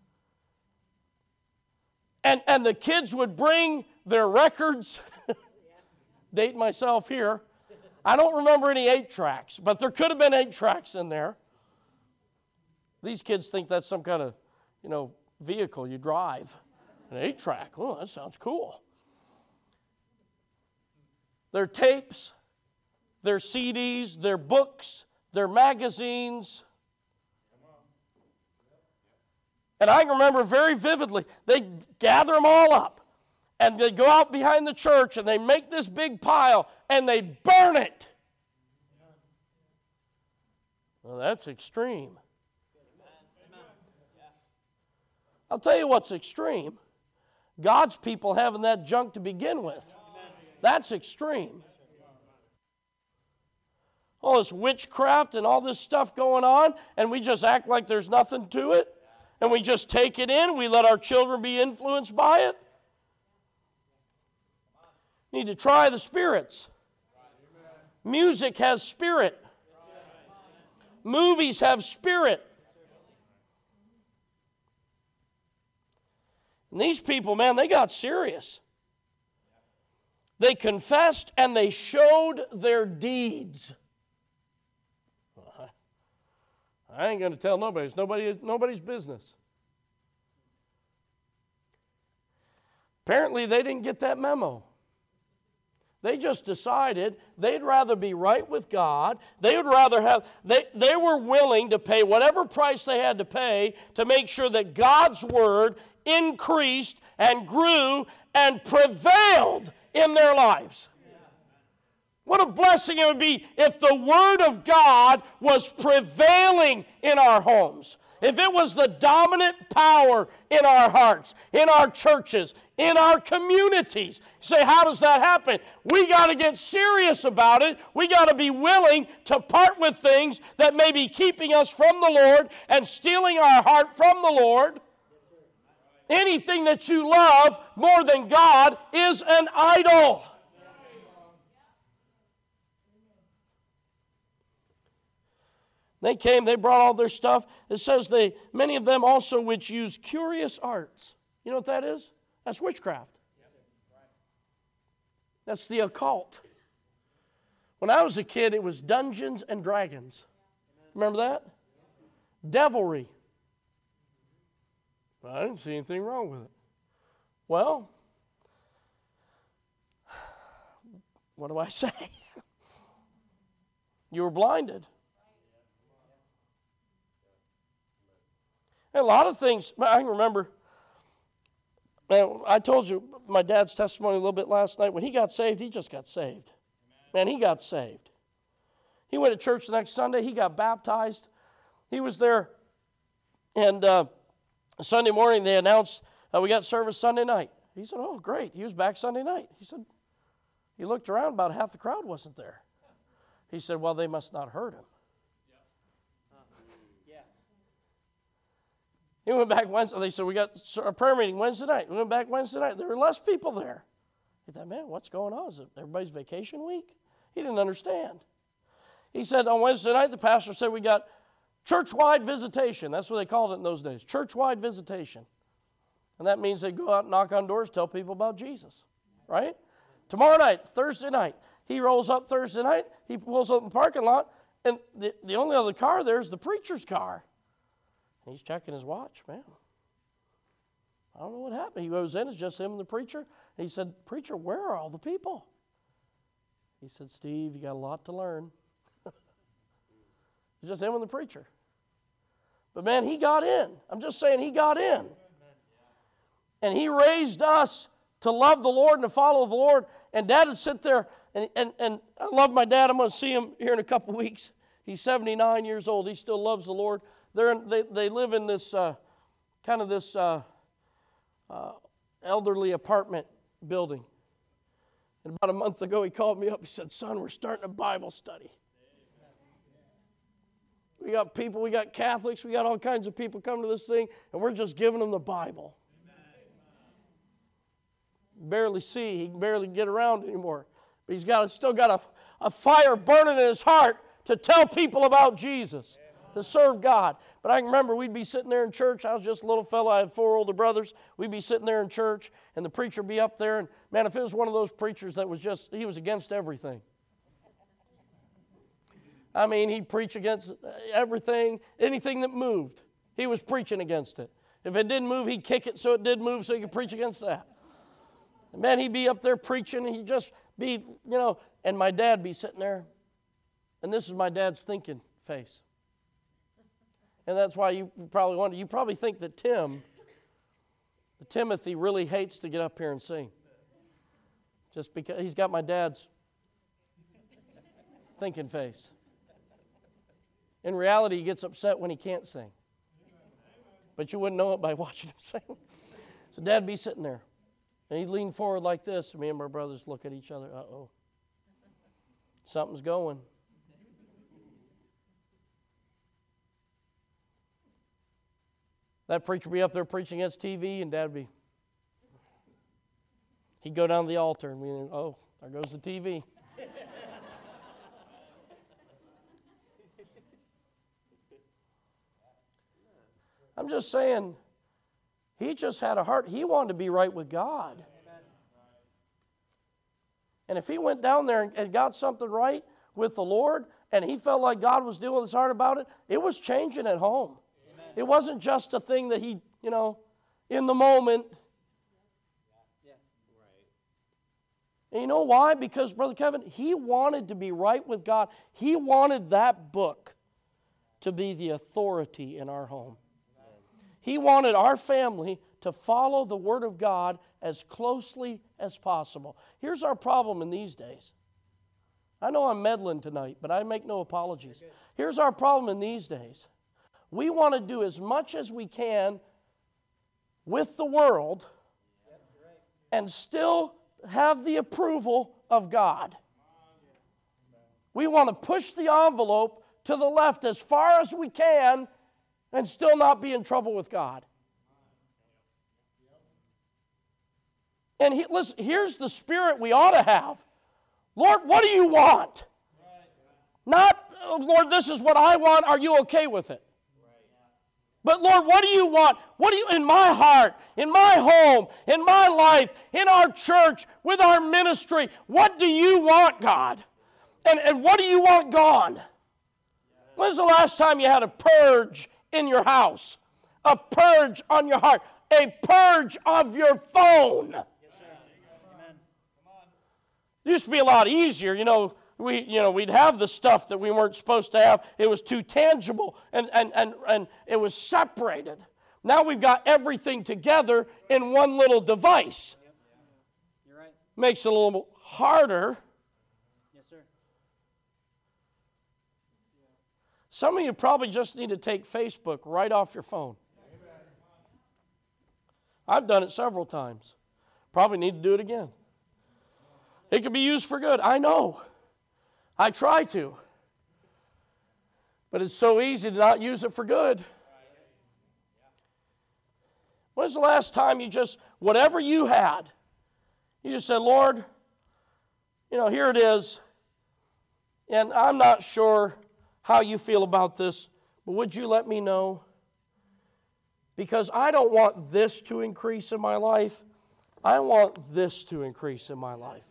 And, and the kids would bring their records. Date myself here. I don't remember any eight tracks, but there could have been eight tracks in there. These kids think that's some kind of, you know, vehicle you drive. An eight track. Oh, that sounds cool. Their tapes, their C Ds, their books, their magazines. And I remember very vividly, they gather them all up, and they go out behind the church, and they make this big pile, and they burn it. Well, that's extreme. I'll tell you what's extreme. God's people having that junk to begin with. That's extreme. All this witchcraft and all this stuff going on, and we just act like there's nothing to it, and we just take it in, we let our children be influenced by it. Need to try the spirits. Music has spirit. Movies have spirit. And these people, man, they got serious. They confessed and they showed their deeds. I ain't going to tell nobody. It's nobody, nobody's business. Apparently, they didn't get that memo. They just decided they'd rather be right with God. They would rather have, they, they were willing to pay whatever price they had to pay to make sure that God's word increased and grew and prevailed in their lives. What a blessing it would be if the Word of God was prevailing in our homes. If it was the dominant power in our hearts, in our churches, in our communities. You say, how does that happen? We got to get serious about it. We got to be willing to part with things that may be keeping us from the Lord and stealing our heart from the Lord. Anything that you love more than God is an idol. They came, they brought all their stuff. It says they, many of them also which use curious arts. You know what that is? That's witchcraft. That's the occult. When I was a kid, it was Dungeons and Dragons. Remember that? Devilry. I didn't see anything wrong with it. Well, what do I say? You were blinded. And a lot of things, I can remember, man, I told you my dad's testimony a little bit last night. When he got saved, he just got saved. Man, he got saved. He went to church the next Sunday. He got baptized. He was there, and uh, Sunday morning they announced, uh, we got service Sunday night. He said, oh, great. He was back Sunday night. He said, he looked around, about half the crowd wasn't there. He said, well, they must not heard him. He went back Wednesday. They said, we got a prayer meeting Wednesday night. We went back Wednesday night. There were less people there. He thought, man, what's going on? Is it everybody's vacation week? He didn't understand. He said on Wednesday night, the pastor said, we got church-wide visitation. That's what they called it in those days, church-wide visitation. And that means they go out and knock on doors, tell people about Jesus, right? Tomorrow night, Thursday night, he rolls up Thursday night. He pulls up in the parking lot, and the, the only other car there is the preacher's car. He's checking his watch, man. I don't know what happened. He goes in, it's just him and the preacher. And he said, preacher, where are all the people? He said, Steve, you got a lot to learn. It's just him and the preacher. But man, he got in. I'm just saying he got in. And he raised us to love the Lord and to follow the Lord. And Dad would sit there, and, and, and I love my dad. I'm going to see him here in a couple weeks. He's seventy-nine years old. He still loves the Lord. They're in, they, they live in this uh, kind of this uh, uh, elderly apartment building. And about a month ago, he called me up. He said, son, we're starting a Bible study. We got people, we got Catholics, we got all kinds of people come to this thing, and we're just giving them the Bible. Barely see, he can barely get around anymore. But he's got still got a, a fire burning in his heart to tell people about Jesus, to serve God. But I can remember we'd be sitting there in church. I was just a little fellow. I had four older brothers. We'd be sitting there in church, and the preacher would be up there. And, man, if it was one of those preachers that was just, he was against everything. I mean, he'd preach against everything, anything that moved. He was preaching against it. If it didn't move, he'd kick it so it did move so he could preach against that. And man, he'd be up there preaching, and he'd just be, you know, and my dad be sitting there. And this is my dad's thinking face. And that's why you probably wonder, you probably think that Tim, Timothy really hates to get up here and sing. Just because he's got my dad's thinking face. In reality, he gets upset when he can't sing. But you wouldn't know it by watching him sing. So Dad'd be sitting there. And he'd lean forward like this, and me and my brothers look at each other. Uh-oh. Something's going. That preacher would be up there preaching against T V, and Dad'd be... He'd go down to the altar, and we, oh, there goes the T V. I'm just saying, he just had a heart. He wanted to be right with God. And if he went down there and got something right with the Lord, and he felt like God was dealing with his heart about it, it was changing at home. Amen. It wasn't just a thing that he, you know, in the moment. Yeah. And you know why? Because, Brother Kevin, he wanted to be right with God. He wanted that book to be the authority in our home. He wanted our family to follow the Word of God as closely as possible. Here's our problem in these days. I know I'm meddling tonight, but I make no apologies. Here's our problem in these days. We want to do as much as we can with the world and still have the approval of God. We want to push the envelope to the left as far as we can and still not be in trouble with God. And he, listen, here's the spirit we ought to have. Lord, what do you want? Not, oh, Lord, this is what I want. Are you okay with it? But Lord, what do you want? What do you, in my heart, in my home, in my life, in our church, with our ministry, what do you want, God? And, and what do you want gone? When's the last time you had a purge in your house, a purge on your heart, a purge of your phone? Yes, sir. Amen. It used to be a lot easier, you know. We, you know, we'd have the stuff that we weren't supposed to have. It was too tangible, and and and and it was separated. Now we've got everything together in one little device. Yep. You're right. Makes it a little harder. Yes, sir. Some of you probably just need to take Facebook right off your phone. I've done it several times. Probably need to do it again. It can be used for good. I know. I try to. But it's so easy to not use it for good. When's the last time you just, whatever you had, you just said, Lord, you know, here it is, and I'm not sure how you feel about this, but would you let me know? Because I don't want this to increase in my life. I want this to increase in my life.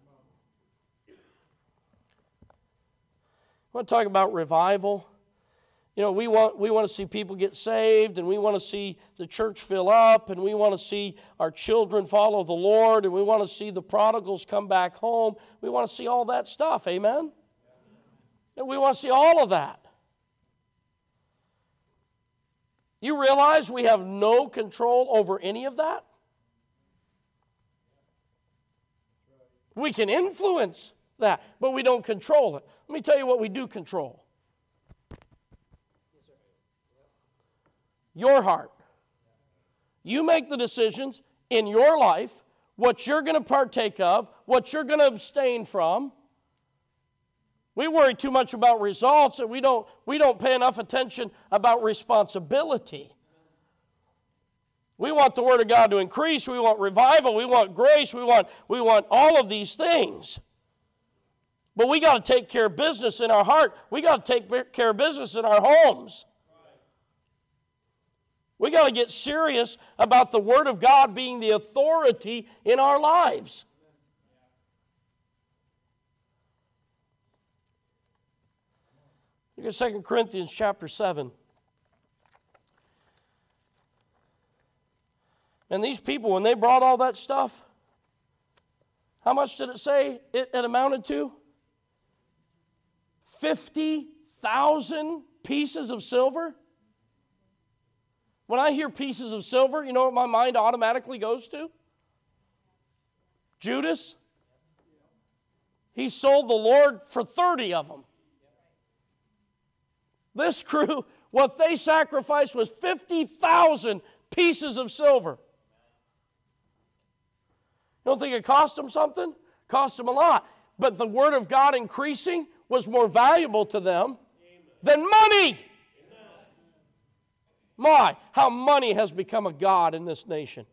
I want to talk about revival. You know, we want we want to see people get saved, and we want to see the church fill up, and we want to see our children follow the Lord, and we want to see the prodigals come back home. We want to see all that stuff, amen? And we want to see all of that. You realize we have no control over any of that? We can influence that, but we don't control it. Let me tell you what we do control. Your heart. You make the decisions in your life, what you're going to partake of, what you're going to abstain from. We worry too much about results, and we don't, we don't pay enough attention about responsibility. We want the Word of God to increase. We want revival. We want grace. We want, we want all of these things. But we got to take care of business in our heart. We got to take care of business in our homes. We got to get serious about the Word of God being the authority in our lives. Look at Second Corinthians chapter seven. And these people, when they brought all that stuff, how much did it say it, it amounted to? fifty thousand pieces of silver? When I hear pieces of silver, you know what my mind automatically goes to? Judas. He sold the Lord for thirty of them. This crew, what they sacrificed was fifty thousand pieces of silver. You don't think it cost them something? It cost them a lot. But the Word of God increasing was more valuable to them than money. My, how money has become a god in this nation.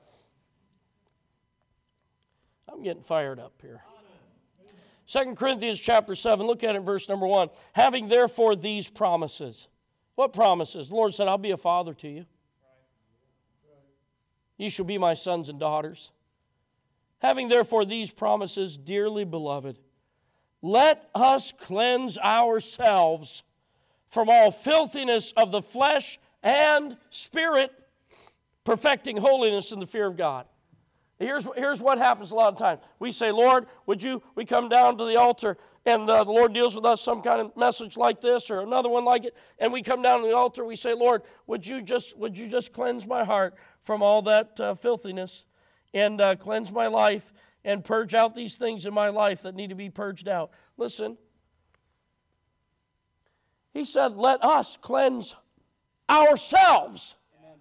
I'm getting fired up here. Second Corinthians chapter seven, look at it, verse number one. Having therefore these promises. What promises? The Lord said, I'll be a father to you. You shall be my sons and daughters. Having therefore these promises, dearly beloved, let us cleanse ourselves from all filthiness of the flesh and spirit, perfecting holiness in the fear of God. Here's, here's what happens a lot of times. We say, Lord, would you, we come down to the altar, and uh, the Lord deals with us some kind of message like this or another one like it, and we come down to the altar, we say, Lord, would you just, would you just cleanse my heart from all that uh, filthiness and uh, cleanse my life and purge out these things in my life that need to be purged out. Listen, he said, let us cleanse ourselves. Amen.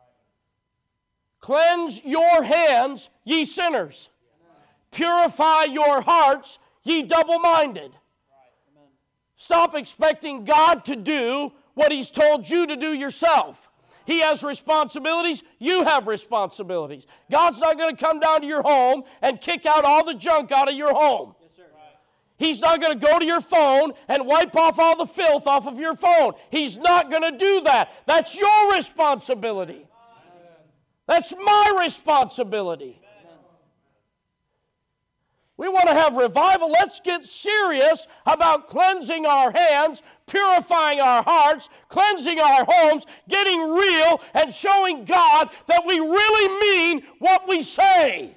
Cleanse your hands, ye sinners. Amen. Purify your hearts, ye double-minded. Right. Stop expecting God to do what He's told you to do yourself. He has responsibilities. You have responsibilities. God's not going to come down to your home and kick out all the junk out of your home. Yes, sir. Right. He's not going to go to your phone and wipe off all the filth off of your phone. He's not going to do that. That's your responsibility. Amen. That's my responsibility. Amen. We want to have revival. Let's get serious about cleansing our hands, purifying our hearts, cleansing our homes, getting real, and showing God that we really mean what we say.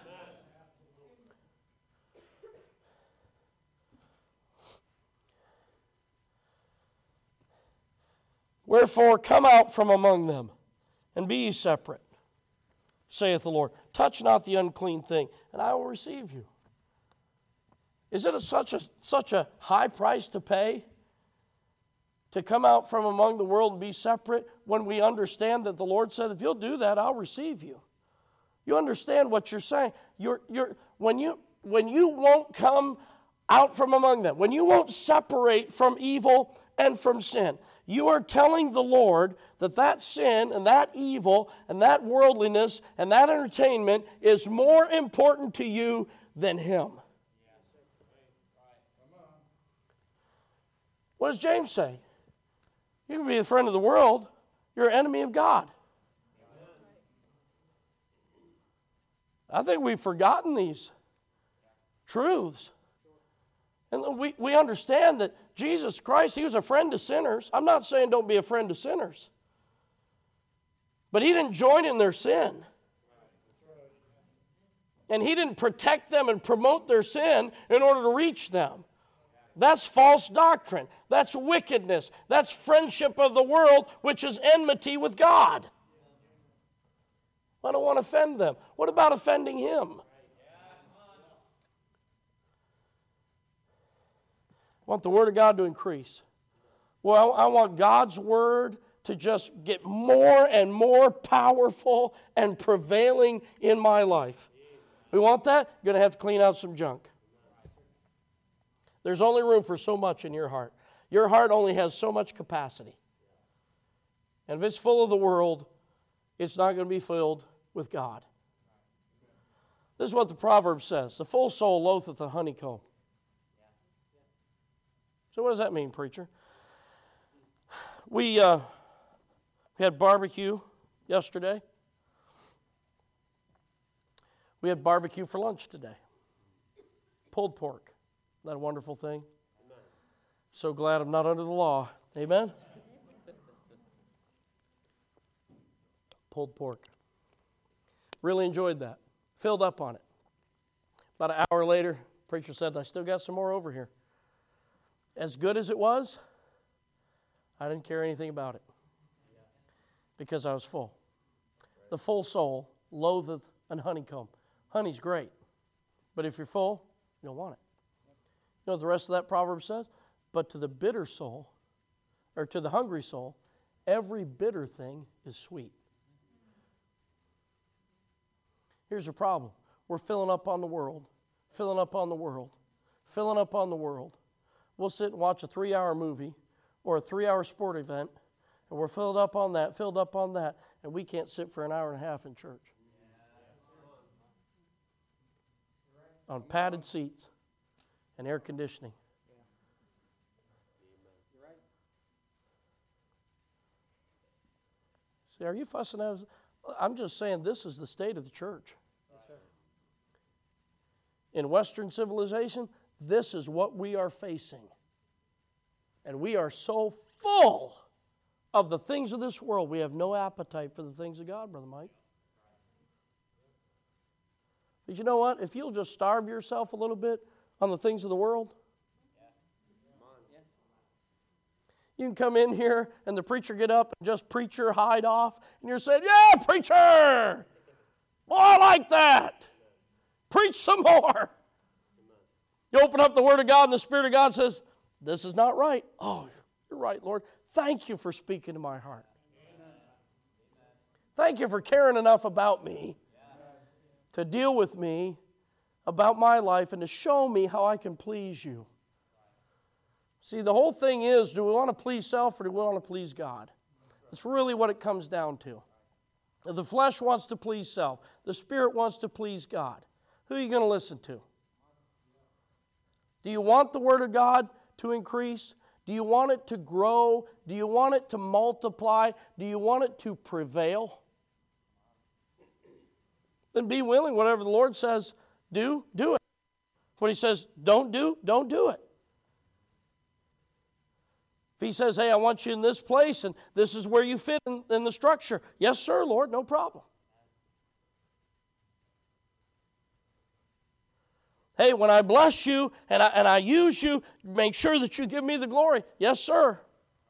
Wherefore, come out from among them, and be ye separate, saith the Lord. Touch not the unclean thing, and I will receive you. Is it a, such a such a high price to pay to come out from among the world and be separate when we understand that the Lord said, if you'll do that, I'll receive you? You understand what you're saying. You're, you're, when, you, when you won't come out from among them, when you won't separate from evil and from sin, you are telling the Lord that that sin and that evil and that worldliness and that entertainment is more important to you than Him. What does James say? You can be a friend of the world. You're an enemy of God. I think we've forgotten these truths. And we, we understand that Jesus Christ, He was a friend to sinners. I'm not saying don't be a friend to sinners. But He didn't join in their sin. And He didn't protect them and promote their sin in order to reach them. That's false doctrine. That's wickedness. That's friendship of the world, which is enmity with God. I don't want to offend them. What about offending Him? I want the Word of God to increase. Well, I want God's Word to just get more and more powerful and prevailing in my life. We want that? You're going to have to clean out some junk. There's only room for so much in your heart. Your heart only has so much capacity. And if it's full of the world, it's not going to be filled with God. This is what the proverb says. The full soul loatheth a honeycomb. So what does that mean, preacher? We, uh, we had barbecue yesterday. We had barbecue for lunch today. Pulled pork. Isn't that a wonderful thing? Amen. So glad I'm not under the law. Amen? Pulled pork. Really enjoyed that. Filled up on it. About an hour later, preacher said, I still got some more over here. As good as it was, I didn't care anything about it because I was full. The full soul loatheth an honeycomb. Honey's great, but if you're full, you don't want it. You know what the rest of that proverb says? But to the bitter soul, or to the hungry soul, every bitter thing is sweet. Here's the problem. We're filling up on the world, filling up on the world, filling up on the world. We'll sit and watch a three-hour movie or a three-hour sport event, and we're filled up on that, filled up on that, and we can't sit for an hour and a half in church. On padded seats and air conditioning. See, are you fussing at us? I'm just saying this is the state of the church. In Western civilization, this is what we are facing. And we are so full of the things of this world, we have no appetite for the things of God, Brother Mike. But you know what? If you'll just starve yourself a little bit on the things of the world, you can come in here and the preacher get up and just preach your hide off, and you're saying, yeah, preacher! Boy, I like that! Preach some more! You open up the Word of God and the Spirit of God says, this is not right. Oh, you're right, Lord. Thank you for speaking to my heart. Thank you for caring enough about me to deal with me about my life and to show me how I can please you. See, the whole thing is, do we want to please self or do we want to please God? That's really what it comes down to. The flesh wants to please self. The Spirit wants to please God. Who are you going to listen to? Do you want the Word of God to increase? Do you want it to grow? Do you want it to multiply? Do you want it to prevail? Then be willing. Whatever the Lord says, do, do it. What He says, don't do, don't do it. If He says, hey, I want you in this place and this is where you fit in, in the structure. Yes, sir, Lord, no problem. Hey, when I bless you and I, and I use you, make sure that you give me the glory. Yes, sir.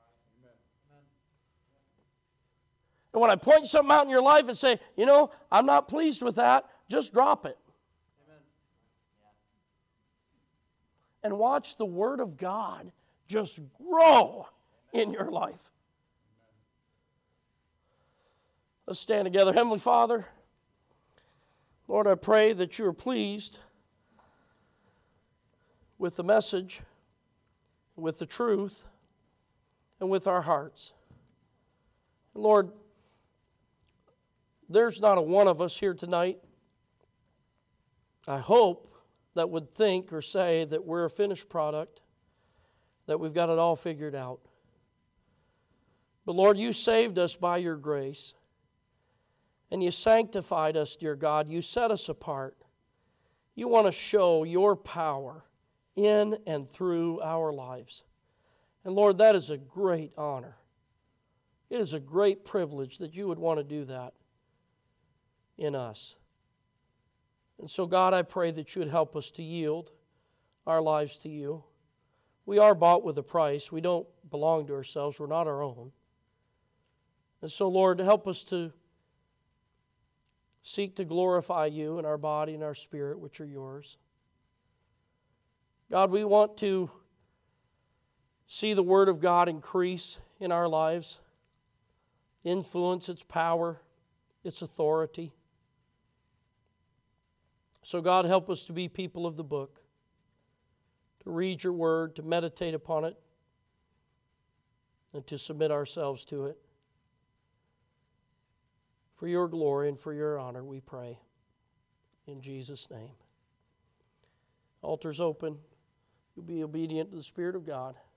And when I point something out in your life and say, you know, I'm not pleased with that, just drop it. Amen. And watch the Word of God just grow in your life. Let's stand together. Heavenly Father, Lord, I pray that you are pleased with the message, with the truth, and with our hearts. Lord, there's not a one of us here tonight, I hope, that would think or say that we're a finished product, that we've got it all figured out. But Lord, you saved us by your grace, and you sanctified us, dear God. You set us apart. You want to show your power in and through our lives. And Lord, that is a great honor. It is a great privilege that you would want to do that in us. And so, God, I pray that you would help us to yield our lives to you. We are bought with a price. We don't belong to ourselves. We're not our own. And so, Lord, help us to seek to glorify you in our body and our spirit, which are yours. God, we want to see the Word of God increase in our lives, influence its power, its authority. So God, help us to be people of the book. to read your word, to meditate upon it, and to submit ourselves to it. For your glory and for your honor, we pray. In Jesus' name. Altar's open. You'll be obedient to the Spirit of God.